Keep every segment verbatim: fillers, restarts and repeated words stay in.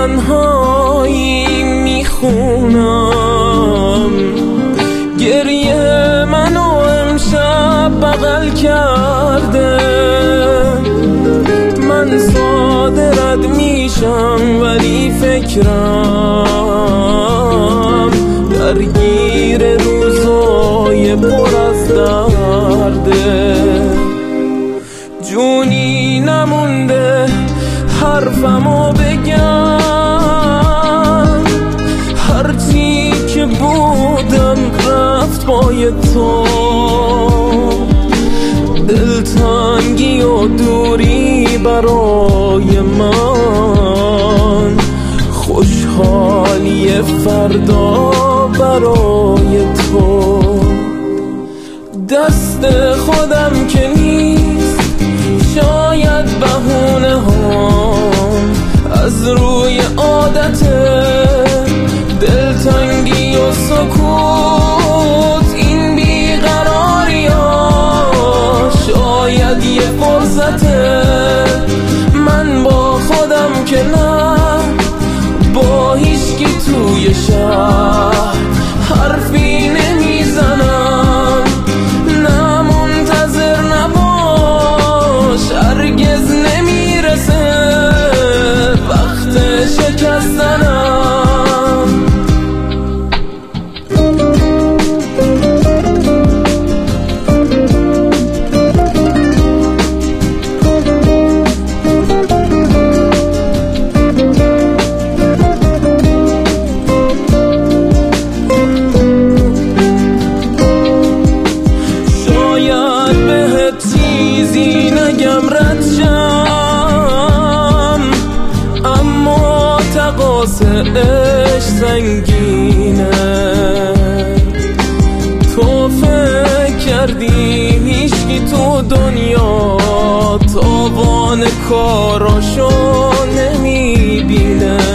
تنهایی میخونم، گریه منو امشب بغل کرده. من صادرت میشم ولی فکرم درگیر روزای پر از درده. جونی نمونده حرفمو بگم، هرچی که بودم رفت پای تو. دلتنگی و دوری برای من، خوشحالی فردا برای تو. دست خودم که نیست، شاید بهونه ها از روی عادته. دلتنگی و سکوت، این بیقراری ها شاید یه فرصته. من با خودم که نه، با هیچکی توی شهر حرفی نمیزنم. نه منتظر نباش، هرگز نمیرسه وقت شکستنم. چیزی نگم رد شم، اما تقاصه عشق سنگینه. تو فکر کردی هیچکی تو دنیا تاوان کاراشو نمیبینه.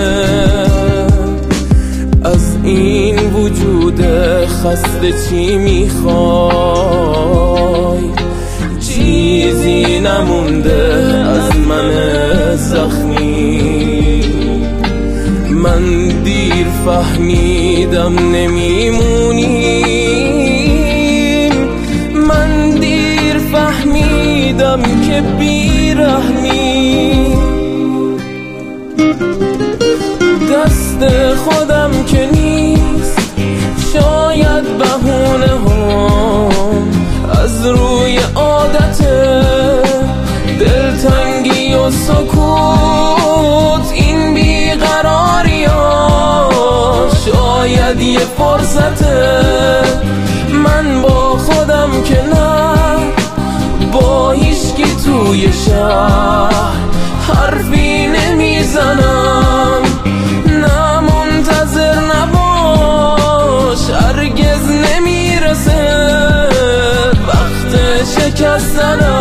از این وجود خسته چی میخوای؟ چیزی نمونده از من زخمی. من دیر فهمیدم نمیمونیم، من دیر فهمیدم که بیرحمی. دست خودم که نیست، شاید بهونه هم از روی عادته. دلتنگی و سکوت، این بیقراری ها شاید یه فرصته. من با خودم که نه، با هیچکی توی شهر حرفی نمیزنم. نه منتظر نباش، هرگز نمیرسه وقت شکستنم.